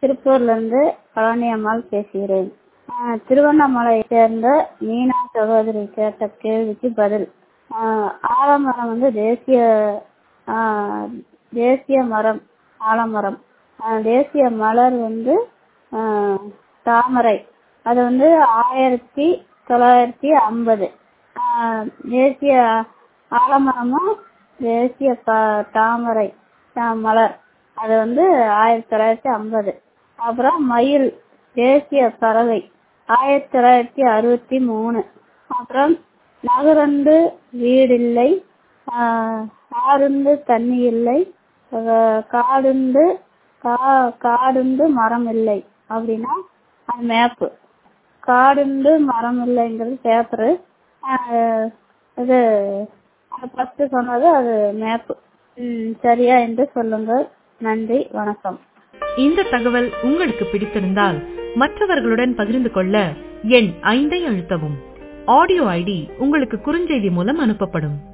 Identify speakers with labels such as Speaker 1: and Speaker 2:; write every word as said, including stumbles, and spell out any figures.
Speaker 1: திருப்பூர்ல இருந்து பழனி அம்மாள் பேசுகிறேன். ஆஹ் திருவண்ணாமலையை சேர்ந்த மீனா சகோதரி கேட்ட கேள்விக்கு பதில். ஆஹ் ஆலமரம் வந்து தேசிய ஆஹ் தேசிய மரம். ஆலமரம் ஆஹ் தேசிய மலர் வந்து ஆஹ் தாமரை. அது வந்து ஆயிரத்தி தொள்ளாயிரத்தி ஐம்பது. ஆஹ் தேசிய ஆலமரமும் தேசிய ப- தாமரை தா- மலர் அது வந்து ஆயிரத்தி தொள்ளாயிரத்தி ஐம்பது. அப்புறம் மயில் தேசிய பறவை ஆயிரத்தி தொள்ளாயிரத்தி அறுபத்தி மூணு. அப்புறம் நகரண்டு வீடில்லை, ஆஹ் ஆறுண்டு தண்ணி இல்லை, ஆஹ் காடுண்டு கா- காடுண்டு மரம் இல்லை அப்படின்னா அது மேப்பு. காடுண்டு மரம் இல்லைங்கிறது பேப்பரு. இது ஃபர்ஸ்ட் சொன்னது அது மேப்பு. ம், சரியா என்று சொல்லுங்கள். நன்றி, வணக்கம்.
Speaker 2: இந்த தகவல் உங்களுக்கு பிடித்திருந்தால் மற்றவர்களுடன் பகிர்ந்து கொள்ள எண் ஐந்தை அழுத்தவும். ஆடியோ ஐடி உங்களுக்கு குறுஞ்செய்தி மூலம் அனுப்பப்படும்.